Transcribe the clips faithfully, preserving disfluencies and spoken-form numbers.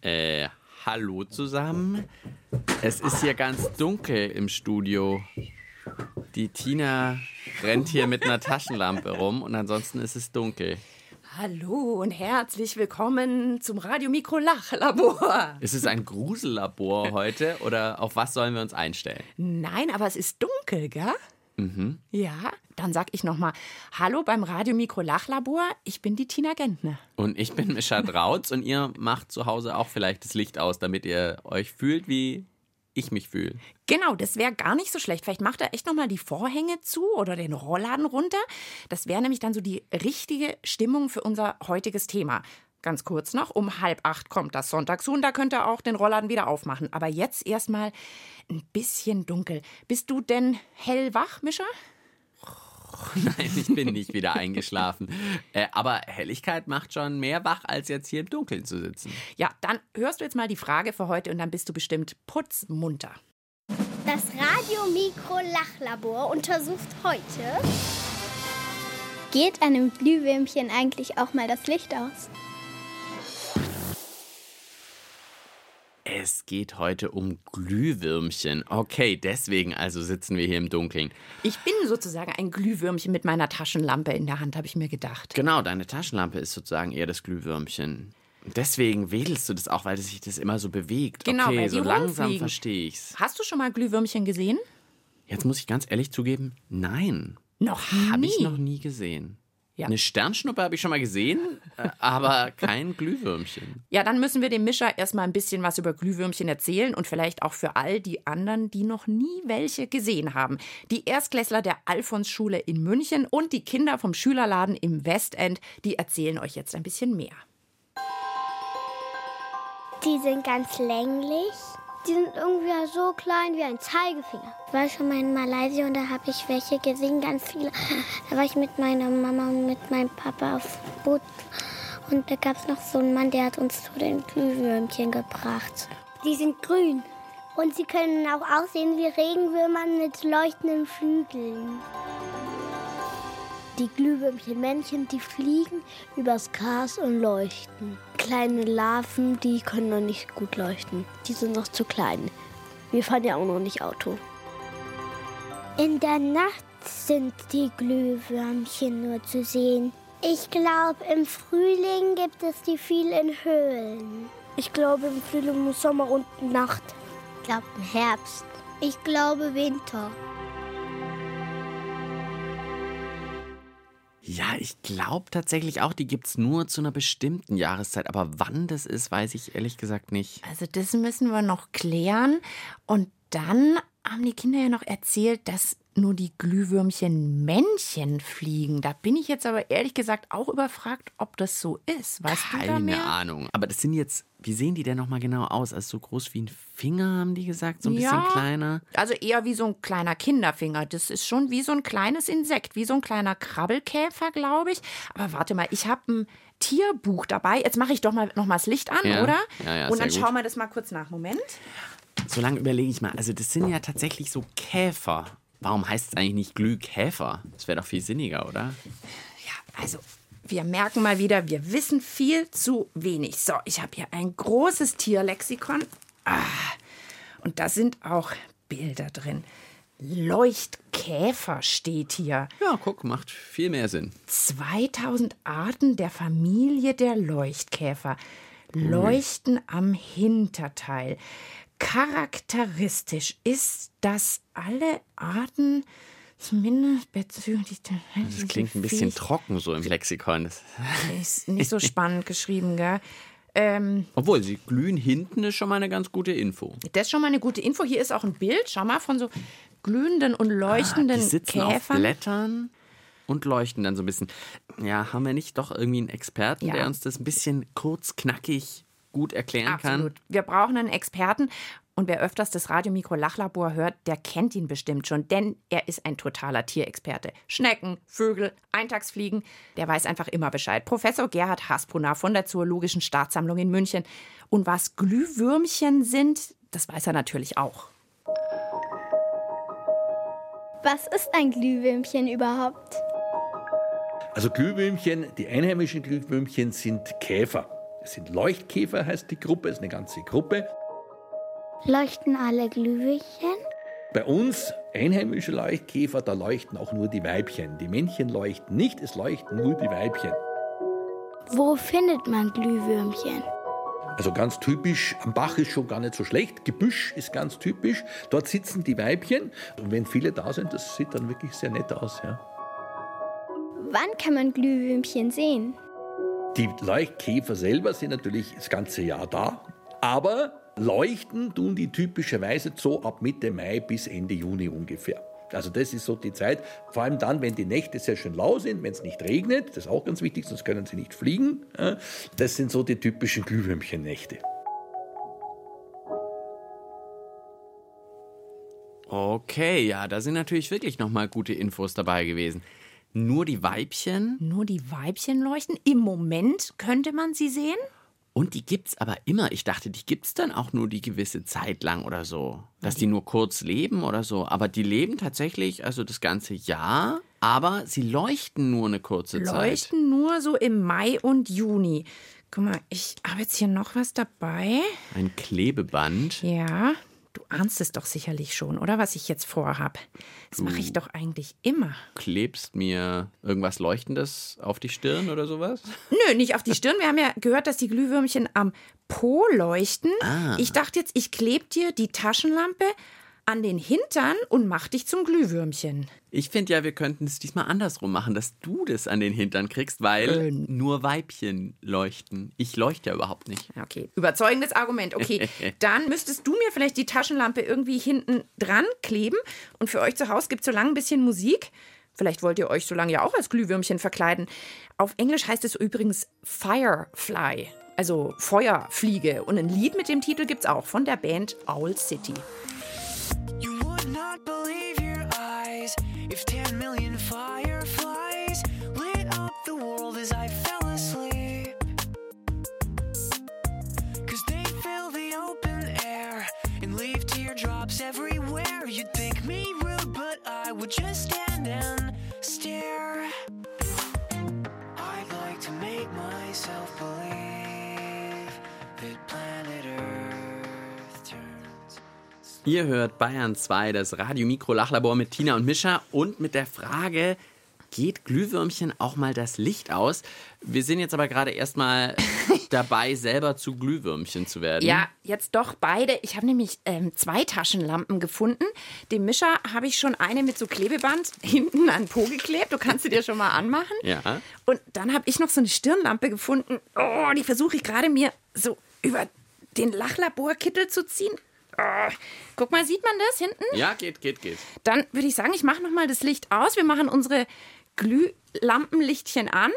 Äh, hallo zusammen. Es ist hier ganz dunkel im Studio. Die Tina rennt hier mit einer Taschenlampe rum und ansonsten ist es dunkel. Hallo und herzlich willkommen zum Radio-Mikro-Lachlabor. Ist es ein Grusellabor heute oder auf was sollen wir uns einstellen? Nein, aber es ist dunkel, gell? Mhm. Ja, dann sag ich nochmal, hallo beim Radio-Mikro-Lachlabor, ich bin die Tina Gentner. Und ich bin Mischa Drautz und ihr macht zu Hause auch vielleicht das Licht aus, damit ihr euch fühlt, wie ich mich fühle. Genau, das wäre gar nicht so schlecht. Vielleicht macht er echt nochmal die Vorhänge zu oder den Rollladen runter. Das wäre nämlich dann so die richtige Stimmung für unser heutiges Thema. Ganz kurz noch, um halb acht kommt das Sonntagshuhn, da könnt ihr auch den Rollladen wieder aufmachen. Aber jetzt erstmal ein bisschen dunkel. Bist du denn hellwach, Mischa? Nein, ich bin nicht wieder eingeschlafen. Äh, aber Helligkeit macht schon mehr wach, als jetzt hier im Dunkeln zu sitzen. Ja, dann hörst du jetzt mal die Frage für heute und dann bist du bestimmt putzmunter. Das Radio-Mikro-Lachlabor untersucht heute: Geht einem Glühwürmchen eigentlich auch mal das Licht aus? Es geht heute um Glühwürmchen. Okay, deswegen also sitzen wir hier im Dunkeln. Ich bin sozusagen ein Glühwürmchen mit meiner Taschenlampe in der Hand, habe ich mir gedacht. Genau, deine Taschenlampe ist sozusagen eher das Glühwürmchen. Deswegen wedelst du das auch, weil sich das immer so bewegt. Genau, okay, weil die so langsam rumfliegen. verstehe ich's. Hast du schon mal Glühwürmchen gesehen? Jetzt muss ich ganz ehrlich zugeben, nein. Noch nie? Habe ich noch nie gesehen. Ja. Eine Sternschnuppe habe ich schon mal gesehen, äh, aber kein Glühwürmchen. Ja, dann müssen wir dem Mischa erstmal ein bisschen was über Glühwürmchen erzählen und vielleicht auch für all die anderen, die noch nie welche gesehen haben. Die Erstklässler der Alfons-Schule in München und die Kinder vom Schülerladen im Westend, die erzählen euch jetzt ein bisschen mehr. Die sind ganz länglich. Die sind irgendwie so klein wie ein Zeigefinger. Ich war schon mal in Malaysia und da habe ich welche gesehen, ganz viele. Da war ich mit meiner Mama und mit meinem Papa auf Boot. Und da gab es noch so einen Mann, der hat uns zu den Glühwürmchen gebracht. Die sind grün. Und sie können auch aussehen wie Regenwürmer mit leuchtenden Flügeln. Die Glühwürmchen-Männchen, die fliegen übers Gras und leuchten. Kleine Larven, die können noch nicht gut leuchten. Die sind noch zu klein. Wir fahren ja auch noch nicht Auto. In der Nacht sind die Glühwürmchen nur zu sehen. Ich glaube, im Frühling gibt es die viel in Höhlen. Ich glaube, im Frühling, Sommer und Nacht. Ich glaube, im Herbst. Ich glaube, Winter. Ja, ich glaube tatsächlich auch, die gibt es nur zu einer bestimmten Jahreszeit. Aber wann das ist, weiß ich ehrlich gesagt nicht. Also das müssen wir noch klären. Und dann haben die Kinder ja noch erzählt, dass nur die Glühwürmchen Männchen fliegen. Da bin ich jetzt aber ehrlich gesagt auch überfragt, ob das so ist. Weißt du da mehr? Keine Ahnung. Aber das sind jetzt, wie sehen die denn nochmal genau aus? Also so groß wie ein Finger, haben die gesagt? So ein Ja. bisschen kleiner? Also eher wie so ein kleiner Kinderfinger. Das ist schon wie so ein kleines Insekt, wie so ein kleiner Krabbelkäfer, glaube ich. Aber warte mal, ich habe ein Tierbuch dabei. Jetzt mache ich doch mal noch mal das Licht an, Ja. oder? Ja, ja, Und sehr dann gut. schauen wir das mal kurz nach. Moment. So lange überlege ich mal. Also das sind ja tatsächlich so Käfer. Warum heißt es eigentlich nicht Glühkäfer? Das wäre doch viel sinniger, oder? Ja, also wir merken mal wieder, wir wissen viel zu wenig. So, ich habe hier ein großes Tierlexikon. Ah, und da sind auch Bilder drin. Leuchtkäfer steht hier. Ja, guck, macht viel mehr Sinn. zweitausend Arten der Familie der Leuchtkäfer. Leuchten am Hinterteil. Charakteristisch ist, dass alle Arten zumindest bezüglich der Das klingt ein bisschen trocken so im Lexikon. Das ist nicht so spannend geschrieben, gell? Ähm, Obwohl, sie glühen hinten ist schon mal eine ganz gute Info. das ist schon mal eine gute Info. Hier ist auch ein Bild, schau mal, von so glühenden und leuchtenden Die sitzen auf Käfern. Blättern und leuchten dann so ein bisschen. Ja, haben wir nicht doch irgendwie einen Experten, Ja. der uns das ein bisschen kurz, knackig gut erklären Absolut. kann? Wir brauchen einen Experten. Und wer öfters das Radio-Mikro-Lachlabor hört, der kennt ihn bestimmt schon, denn er ist ein totaler Tierexperte. Schnecken, Vögel, Eintagsfliegen, der weiß einfach immer Bescheid. Professor Gerhard Hasbrunner von der Zoologischen Staatssammlung in München. Und was Glühwürmchen sind, das weiß er natürlich auch. Was ist ein Glühwürmchen überhaupt? Also Glühwürmchen, die einheimischen Glühwürmchen sind Käfer. Es sind Leuchtkäfer, heißt die Gruppe, es ist eine ganze Gruppe. Leuchten alle Glühwürmchen? Bei uns, einheimische Leuchtkäfer, da leuchten auch nur die Weibchen. Die Männchen leuchten nicht, es leuchten nur die Weibchen. Wo findet man Glühwürmchen? Also ganz typisch, am Bach ist schon gar nicht so schlecht, Gebüsch ist ganz typisch. Dort sitzen die Weibchen und wenn viele da sind, das sieht dann wirklich sehr nett aus. Ja. Wann kann man Glühwürmchen sehen? Die Leuchtkäfer selber sind natürlich das ganze Jahr da, aber leuchten tun die typischerweise so ab Mitte Mai bis Ende Juni ungefähr. Also das ist so die Zeit, vor allem dann, wenn die Nächte sehr schön lau sind, wenn es nicht regnet, das ist auch ganz wichtig, sonst können sie nicht fliegen. Das sind so die typischen Glühwürmchen-Nächte. Okay, ja, da sind natürlich wirklich nochmal gute Infos dabei gewesen. Nur die Weibchen? Nur die Weibchen leuchten? Im Moment könnte man sie sehen? Und die gibt's aber immer. Ich dachte, die gibt's dann auch nur die gewisse Zeit lang oder so. Dass die nur kurz leben oder so. Aber die leben tatsächlich, also das ganze Jahr. Aber sie leuchten nur eine kurze Zeit. Leuchten nur so im Mai und Juni. Guck mal, ich habe jetzt hier noch was dabei. Ein Klebeband. Ja, du ahnst es doch sicherlich schon, oder? Was ich jetzt vorhab. Das mache ich doch eigentlich immer. Klebst mir irgendwas Leuchtendes auf die Stirn oder sowas? Nö, nicht auf die Stirn. Wir haben ja gehört, dass die Glühwürmchen am Po leuchten. Ah. Ich dachte jetzt, ich klebe dir die Taschenlampe an den Hintern und mach dich zum Glühwürmchen. Ich finde ja, wir könnten es diesmal andersrum machen, dass du das an den Hintern kriegst, weil Ähm. nur Weibchen leuchten. Ich leuchte ja überhaupt nicht. Okay, überzeugendes Argument. Okay, dann müsstest du mir vielleicht die Taschenlampe irgendwie hinten dran kleben. Und für euch zu Hause gibt es so lange ein bisschen Musik. Vielleicht wollt ihr euch so lange ja auch als Glühwürmchen verkleiden. Auf Englisch heißt es übrigens Firefly, also Feuerfliege. Und ein Lied mit dem Titel gibt es auch von der Band Owl City. You would not believe your eyes if ten million fireflies lit up the world as I fell asleep. Cause they fill the open air and leave teardrops everywhere. You'd think me rude, but I would just stand and stare. I'd like to make myself believe that planet Earth turns. Ihr hört Bayern zwei, das Radio-Mikro-Lachlabor mit Tina und Mischa und mit der Frage, geht Glühwürmchen auch mal das Licht aus? Wir sind jetzt aber gerade erstmal dabei, selber zu Glühwürmchen zu werden. Ja, jetzt doch beide. Ich habe nämlich ähm, zwei Taschenlampen gefunden. Dem Mischa habe ich schon eine mit so Klebeband hinten an den Po geklebt. Du kannst sie dir schon mal anmachen. Ja. Und dann habe ich noch so eine Stirnlampe gefunden. Oh, die versuche ich gerade mir so über den Lachlaborkittel zu ziehen. Oh, guck mal, sieht man das hinten? Ja, geht, geht, geht. Dann würde ich sagen, ich mache noch mal das Licht aus. Wir machen unsere Glühlampenlichtchen an.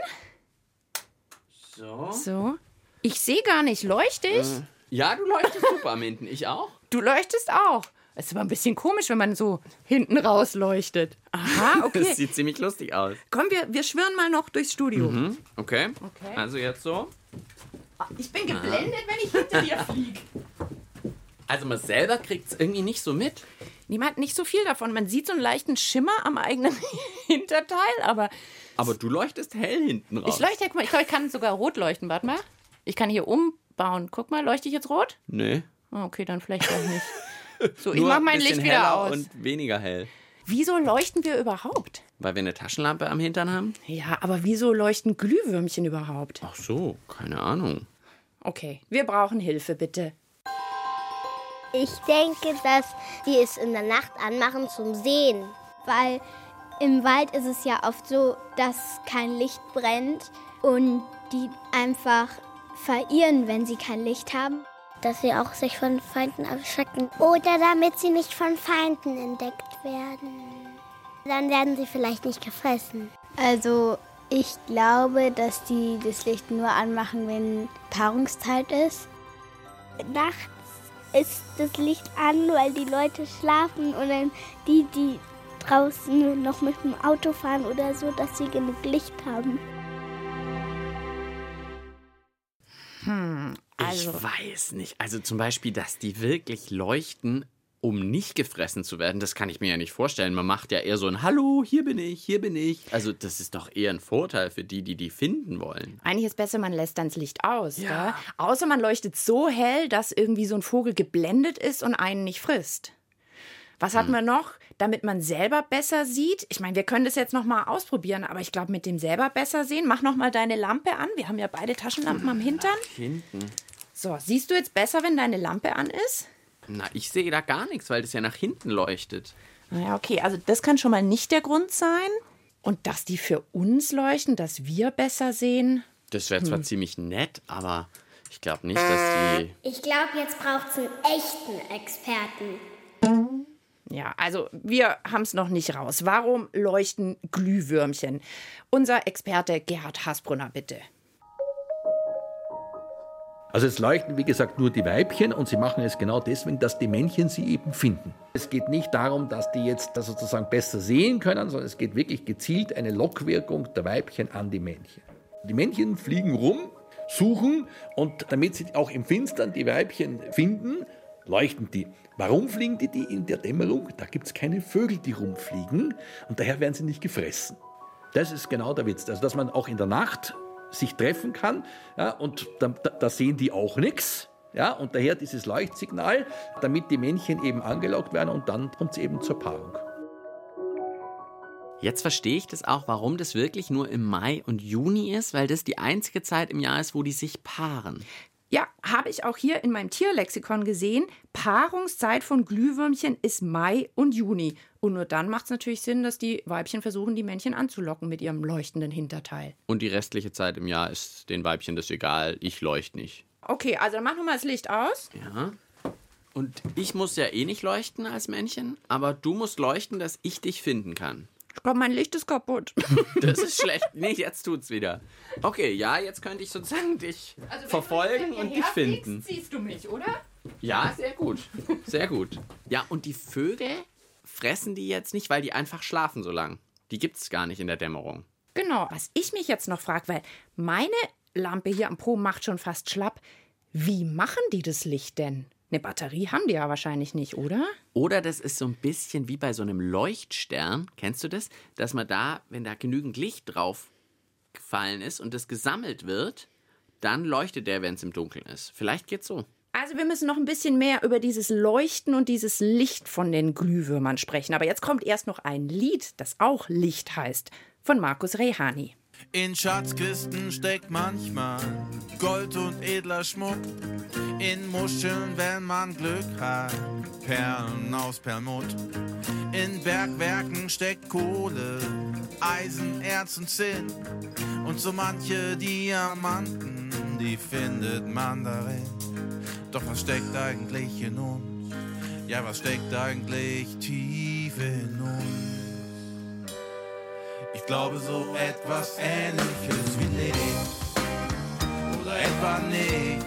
So. So. Ich sehe gar nicht. Leuchte ich? Äh, ja, du leuchtest super am hinten. Ich auch. Du leuchtest auch. Es ist aber ein bisschen komisch, wenn man so hinten raus leuchtet. Aha, okay. Das sieht ziemlich lustig aus. Komm, wir, wir schwirren mal noch durchs Studio. Mhm. Okay. Okay. Also jetzt so. Ich bin geblendet, wenn ich hinter dir fliege. Also man selber kriegt es irgendwie nicht so mit. Niemand nicht so viel davon. Man sieht so einen leichten Schimmer am eigenen Hinterteil, aber Aber du leuchtest hell hinten raus. ich leuchte, guck mal, ich glaube, ich kann sogar rot leuchten. Warte mal. Ich kann hier umbauen. Guck mal, leuchte ich jetzt rot? Nee. Oh, okay, dann vielleicht doch nicht. So, ich Nur mach ein mein bisschen Licht wieder heller aus. und weniger hell. Wieso leuchten wir überhaupt? Weil wir eine Taschenlampe am Hintern haben? Ja, aber wieso leuchten Glühwürmchen überhaupt? Ach so, keine Ahnung. Okay, wir brauchen Hilfe, bitte. Ich denke, dass die es in der Nacht anmachen zum Sehen. Weil im Wald ist es ja oft so, dass kein Licht brennt und die einfach verirren, wenn sie kein Licht haben. Dass sie auch sich von Feinden erschrecken. Oder damit sie nicht von Feinden entdeckt werden. Dann werden sie vielleicht nicht gefressen. Also ich glaube, dass die das Licht nur anmachen, wenn Paarungszeit ist. Nachts ist das Licht an, weil die Leute schlafen und dann die, die draußen noch mit dem Auto fahren oder so, dass sie genug Licht haben. Hm, also Ich weiß nicht. Also zum Beispiel, dass die wirklich leuchten um nicht gefressen zu werden, das kann ich mir ja nicht vorstellen. Man macht ja eher so ein Hallo, hier bin ich, hier bin ich. Also das ist doch eher ein Vorteil für die, die die finden wollen. Eigentlich ist es besser, man lässt dann das Licht aus. Ja. Ja? Außer man leuchtet so hell, dass irgendwie so ein Vogel geblendet ist und einen nicht frisst. Was hat man noch, damit man selber besser sieht? Ich meine, wir können das jetzt noch mal ausprobieren, aber ich glaube, mit dem selber besser sehen, mach noch mal deine Lampe an. Wir haben ja beide Taschenlampen am Hintern. Hinten. So, siehst du jetzt besser, wenn deine Lampe an ist? Na, ich sehe da gar nichts, weil das ja nach hinten leuchtet. Naja, okay, also das kann schon mal nicht der Grund sein. Und dass die für uns leuchten, dass wir besser sehen. Das wäre zwar hm. ziemlich nett, aber ich glaube nicht, dass die... Ich glaube, jetzt braucht es einen echten Experten. Ja, also wir haben es noch nicht raus. Warum leuchten Glühwürmchen? Unser Experte Gerhard Hasbrunner, bitte. Also es leuchten, wie gesagt, nur die Weibchen und sie machen es genau deswegen, dass die Männchen sie eben finden. Es geht nicht darum, dass die jetzt das sozusagen besser sehen können, sondern es geht wirklich gezielt eine Lockwirkung der Weibchen an die Männchen. Die Männchen fliegen rum, suchen und damit sie auch im Finstern die Weibchen finden, leuchten die. Warum fliegen die, die in der Dämmerung? Da gibt es keine Vögel, die rumfliegen und daher werden sie nicht gefressen. Das ist genau der Witz, also dass man auch in der Nacht sich treffen kann, ja, und da, da, da sehen die auch nichts. Ja, und daher dieses Leuchtsignal, damit die Männchen eben angelockt werden und dann kommt es eben zur Paarung. Jetzt verstehe ich das auch, warum das wirklich nur im Mai und Juni ist, weil das die einzige Zeit im Jahr ist, wo die sich paaren. Ja, habe ich auch hier in meinem Tierlexikon gesehen. Paarungszeit von Glühwürmchen ist Mai und Juni. Und nur dann macht es natürlich Sinn, dass die Weibchen versuchen, die Männchen anzulocken mit ihrem leuchtenden Hinterteil. Und die restliche Zeit im Jahr ist den Weibchen das egal, ich leuchte nicht. Okay, also dann mach noch mal das Licht aus. Ja. Und ich muss ja eh nicht leuchten als Männchen, aber du musst leuchten, dass ich dich finden kann. Ich glaube, mein Licht ist kaputt. Das ist schlecht. Nee, jetzt tut's wieder. Okay, ja, jetzt könnte ich sozusagen dich also, verfolgen und dich finden. Siehst du mich, oder? Ja, sehr gut. Sehr gut. Ja, und die Vögel fressen die jetzt nicht, weil die einfach schlafen so lang. Die gibt's gar nicht in der Dämmerung. Genau. Was ich mich jetzt noch frage, weil meine Lampe hier am Po macht schon fast schlapp. Wie machen die das Licht denn? Eine Batterie haben die ja wahrscheinlich nicht, oder? Oder das ist so ein bisschen wie bei so einem Leuchtstern. Kennst du das? Dass man da, wenn da genügend Licht drauf gefallen ist und das gesammelt wird, dann leuchtet der, wenn es im Dunkeln ist. Vielleicht geht's so. Also wir müssen noch ein bisschen mehr über dieses Leuchten und dieses Licht von den Glühwürmern sprechen. Aber jetzt kommt erst noch ein Lied, das auch Licht heißt, von Markus Rehani. In Schatzkisten steckt manchmal Gold und edler Schmuck. In Muscheln, wenn man Glück hat, Perlen aus Perlmutt. In Bergwerken steckt Kohle, Eisen, Erz und Zinn. Und so manche Diamanten, die findet man darin. Doch was steckt eigentlich in uns? Ja, was steckt eigentlich tief in uns? Ich glaube so etwas Ähnliches wie Licht oder etwa nicht.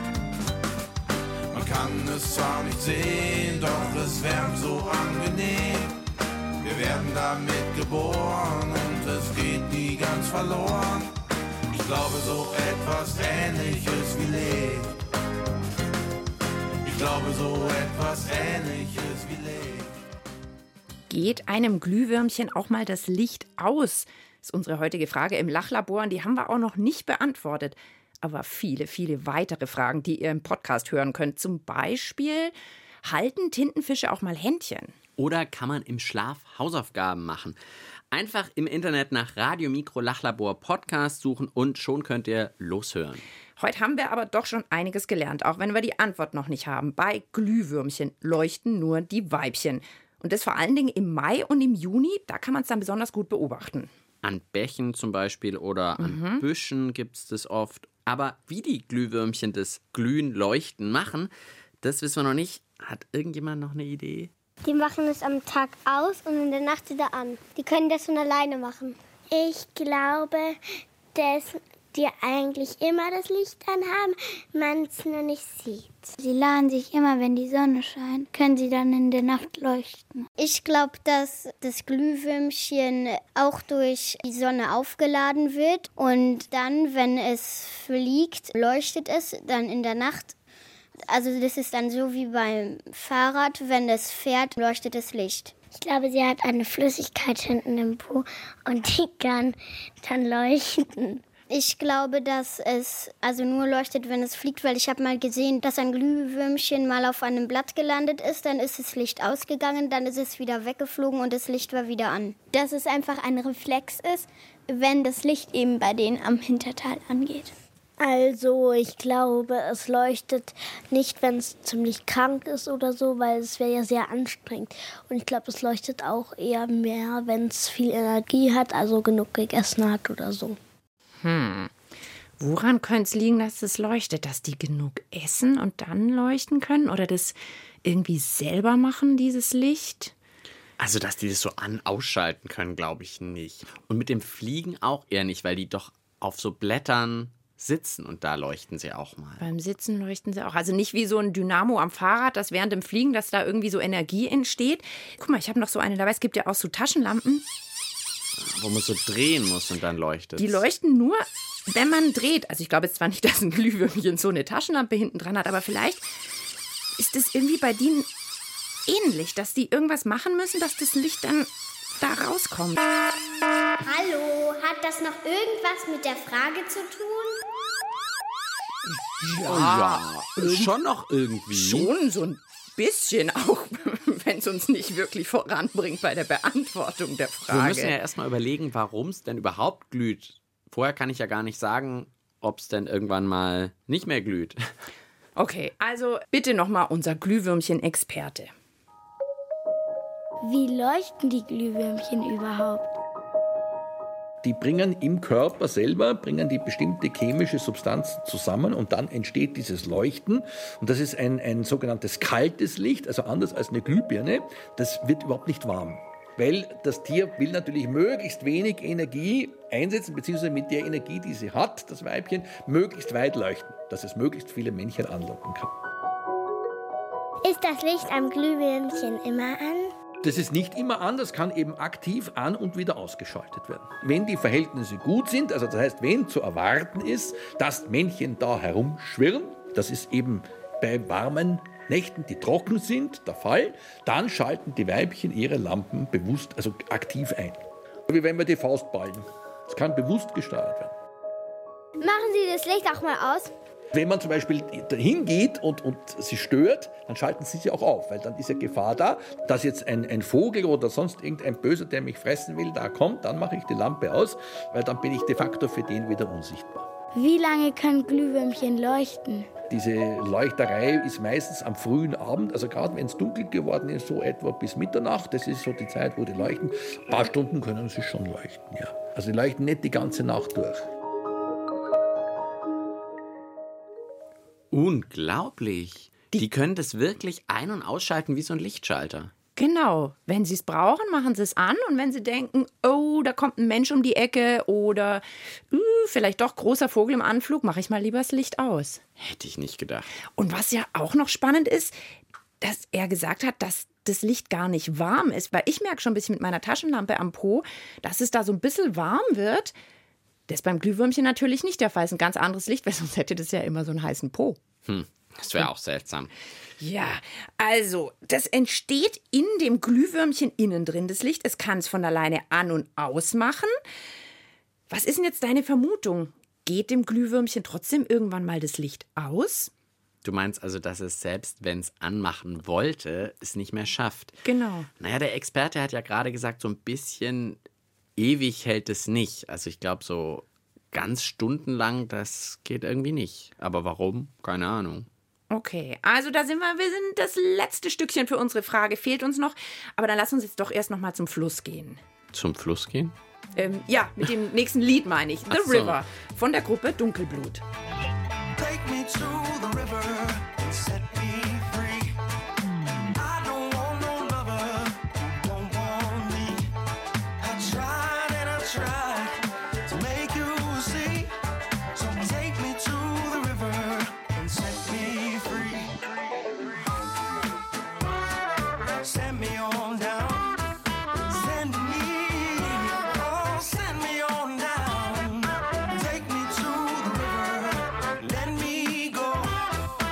Man kann es zwar nicht sehen, doch es wärmt so angenehm. Wir werden damit geboren und es geht nie ganz verloren. Ich glaube so etwas Ähnliches wie Licht. Ich glaube so etwas Ähnliches wie Licht. Geht einem Glühwürmchen auch mal das Licht aus? Das ist unsere heutige Frage im Lachlabor und die haben wir auch noch nicht beantwortet. Aber viele, viele weitere Fragen, die ihr im Podcast hören könnt. Zum Beispiel, halten Tintenfische auch mal Händchen? Oder kann man im Schlaf Hausaufgaben machen? Einfach im Internet nach Radio Mikro Lachlabor Podcast suchen und schon könnt ihr loshören. Heute haben wir aber doch schon einiges gelernt, auch wenn wir die Antwort noch nicht haben. Bei Glühwürmchen leuchten nur die Weibchen. Und das vor allen Dingen im Mai und im Juni, da kann man es dann besonders gut beobachten. An Bächen zum Beispiel oder an mhm. Büschen gibt es das oft. Aber wie die Glühwürmchen das Glühen, Leuchten machen, das wissen wir noch nicht. Hat irgendjemand noch eine Idee? Die machen es am Tag aus und in der Nacht wieder an. Die können das von alleine machen. Ich glaube, dass die eigentlich immer das Licht anhaben, man es nur nicht sieht. Sie laden sich immer, wenn die Sonne scheint, können sie dann in der Nacht leuchten. Ich glaube, dass das Glühwürmchen auch durch die Sonne aufgeladen wird und dann, wenn es fliegt, leuchtet es dann in der Nacht Also das ist dann so wie beim Fahrrad, wenn es fährt, leuchtet das Licht. Ich glaube, sie hat eine Flüssigkeit hinten im Po und die kann dann leuchten. Ich glaube, dass es also nur leuchtet, wenn es fliegt, weil ich habe mal gesehen, dass ein Glühwürmchen mal auf einem Blatt gelandet ist, dann ist das Licht ausgegangen, dann ist es wieder weggeflogen und das Licht war wieder an. Dass es einfach ein Reflex ist, wenn das Licht eben bei denen am Hinterteil angeht. Also ich glaube, es leuchtet nicht, wenn es ziemlich krank ist oder so, weil es wäre ja sehr anstrengend. Und ich glaube, es leuchtet auch eher mehr, wenn es viel Energie hat, also genug gegessen hat oder so. Hm. Woran könnte es liegen, dass es leuchtet? Dass die genug essen und dann leuchten können? Oder das irgendwie selber machen, dieses Licht? Also, dass die das so an- ausschalten können, glaube ich nicht. Und mit dem Fliegen auch eher nicht, weil die doch auf so Blättern sitzen und da leuchten sie auch mal. Beim Sitzen leuchten sie auch. Also nicht wie so ein Dynamo am Fahrrad, dass während dem Fliegen, dass da irgendwie so Energie entsteht. Guck mal, ich habe noch so eine dabei. Es gibt ja auch so Taschenlampen. Wo man so drehen muss und dann leuchtet. Die leuchten nur, wenn man dreht. Also ich glaube jetzt zwar nicht, dass ein Glühwürmchen so eine Taschenlampe hinten dran hat, aber vielleicht ist es irgendwie bei denen ähnlich, dass die irgendwas machen müssen, dass das Licht dann da rauskommt. Hallo, hat das noch irgendwas mit der Frage zu tun? Ja, schon noch irgendwie. Schon so ein bisschen, auch wenn es uns nicht wirklich voranbringt bei der Beantwortung der Frage. Wir müssen ja erstmal überlegen, warum es denn überhaupt glüht. Vorher kann ich ja gar nicht sagen, ob es denn irgendwann mal nicht mehr glüht. Okay, also bitte nochmal unser Glühwürmchen-Experte. Wie leuchten die Glühwürmchen überhaupt? Die bringen im Körper selber, bringen die bestimmte chemische Substanzen zusammen und dann entsteht dieses Leuchten. Und das ist ein, ein sogenanntes kaltes Licht, also anders als eine Glühbirne. Das wird überhaupt nicht warm. Weil das Tier will natürlich möglichst wenig Energie einsetzen, beziehungsweise mit der Energie, die sie hat, das Weibchen, möglichst weit leuchten, dass es möglichst viele Männchen anlocken kann. Ist das Licht am Glühwürmchen immer an? Das ist nicht immer an, das kann eben aktiv an und wieder ausgeschaltet werden. Wenn die Verhältnisse gut sind, also das heißt, wenn zu erwarten ist, dass Männchen da herumschwirren, das ist eben bei warmen Nächten, die trocken sind, der Fall, dann schalten die Weibchen ihre Lampen bewusst, also aktiv ein. Wie wenn wir die Faust ballen. Das kann bewusst gesteuert werden. Machen Sie das Licht auch mal aus? Wenn man zum Beispiel dahin geht und, und sie stört, dann schalten sie sie auch auf, weil dann ist ja Gefahr da, dass jetzt ein, ein Vogel oder sonst irgendein Böser, der mich fressen will, da kommt, dann mache ich die Lampe aus, weil dann bin ich de facto für den wieder unsichtbar. Wie lange können Glühwürmchen leuchten? Diese Leuchterei ist meistens am frühen Abend, also gerade wenn es dunkel geworden ist, so etwa bis Mitternacht, das ist so die Zeit, wo die leuchten. Ein paar Stunden können sie schon leuchten, ja. Also die leuchten nicht die ganze Nacht durch. Unglaublich. Die, die können das wirklich ein- und ausschalten wie so ein Lichtschalter. Genau. Wenn sie es brauchen, machen sie es an. Und wenn sie denken, oh, da kommt ein Mensch um die Ecke oder uh, vielleicht doch großer Vogel im Anflug, mache ich mal lieber das Licht aus. Hätte ich nicht gedacht. Und was ja auch noch spannend ist, dass er gesagt hat, dass das Licht gar nicht warm ist. Weil ich merke schon ein bisschen mit meiner Taschenlampe am Po, dass es da so ein bisschen warm wird. Das ist beim Glühwürmchen natürlich nicht der Fall. Es ist ein ganz anderes Licht, weil sonst hätte das ja immer so einen heißen Po. Hm, das wäre auch seltsam. Ja, also, das entsteht in dem Glühwürmchen innen drin, das Licht. Es kann es von alleine an- und ausmachen. Was ist denn jetzt deine Vermutung? Geht dem Glühwürmchen trotzdem irgendwann mal das Licht aus? Du meinst also, dass es selbst, wenn es anmachen wollte, es nicht mehr schafft? Genau. Naja, der Experte hat ja gerade gesagt, so ein bisschen ewig hält es nicht. Also ich glaube, so ganz stundenlang, das geht irgendwie nicht. Aber warum? Keine Ahnung. Okay, also da sind wir, wir sind das letzte Stückchen für unsere Frage, fehlt uns noch. Aber dann lass uns jetzt doch erst noch mal zum Fluss gehen. Zum Fluss gehen? Ähm, ja, mit dem nächsten Lied meine ich. The Ach so. River von der Gruppe Dunkelblut. Take me to the river and set me free. I don't want no lover, don't want me. I tried and I tried to make you see. So take me to the river and set me free. Send me on down. Send me, oh, send me on down. Take me to the river, let me go.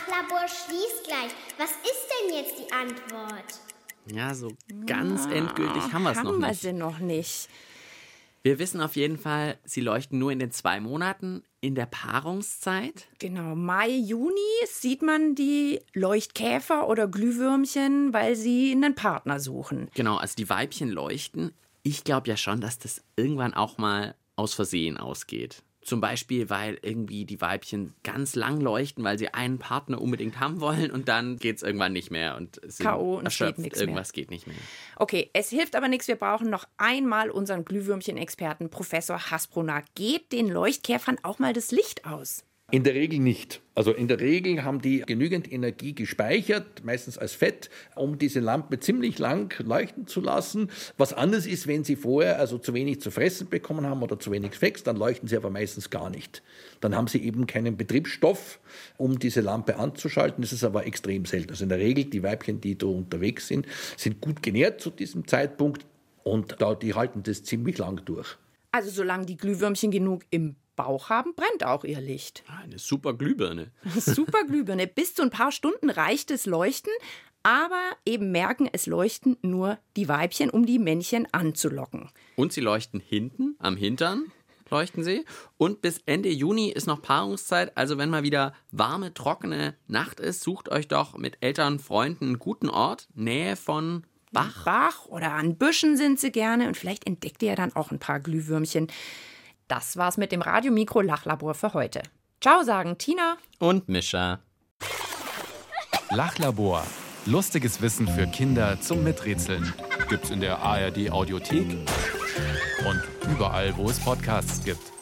Lachlabor schließt gleich. Was ist denn jetzt die Antwort? Ja, so ganz endgültig haben wir es noch Haben wir nicht. sie noch nicht. Wir wissen auf jeden Fall, sie leuchten nur in den zwei Monaten in der Paarungszeit. Genau, Mai, Juni sieht man die Leuchtkäfer oder Glühwürmchen, weil sie einen Partner suchen. Genau, also die Weibchen leuchten. Ich glaube ja schon, dass das irgendwann auch mal aus Versehen ausgeht. Zum Beispiel, weil irgendwie die Weibchen ganz lang leuchten, weil sie einen Partner unbedingt haben wollen und dann geht es irgendwann nicht mehr und sind K O und erschöpft. geht nix Irgendwas geht nicht mehr. Okay, es hilft aber nichts. Wir brauchen noch einmal unseren Glühwürmchen-Experten, Professor Hasbrunner. Geht den Leuchtkäfern auch mal das Licht aus? In der Regel nicht. Also in der Regel haben die genügend Energie gespeichert, meistens als Fett, um diese Lampe ziemlich lang leuchten zu lassen. Was anders ist, wenn sie vorher also zu wenig zu fressen bekommen haben oder zu wenig Fett, dann leuchten sie aber meistens gar nicht. Dann haben sie eben keinen Betriebsstoff, um diese Lampe anzuschalten. Das ist aber extrem selten. Also in der Regel, die Weibchen, die da unterwegs sind, sind gut genährt zu diesem Zeitpunkt und da, die halten das ziemlich lang durch. Also solange die Glühwürmchen genug im Bauch haben, brennt auch ihr Licht. Eine super Glühbirne. Super Glühbirne. Bis zu ein paar Stunden reicht es Leuchten, aber eben merken, es leuchten nur die Weibchen, um die Männchen anzulocken. Und sie leuchten hinten, am Hintern leuchten sie. Und bis Ende Juni ist noch Paarungszeit. Also wenn mal wieder warme, trockene Nacht ist, sucht euch doch mit Eltern, Freunden einen guten Ort, Nähe von Bach. Bach oder an Büschen sind sie gerne und vielleicht entdeckt ihr ja dann auch ein paar Glühwürmchen. Das war's mit dem Radio-Mikro-Lachlabor für heute. Ciao, sagen Tina und Mischa. Lachlabor. Lustiges Wissen für Kinder zum Miträtseln. Gibt's in der A R D-Audiothek und überall, wo es Podcasts gibt.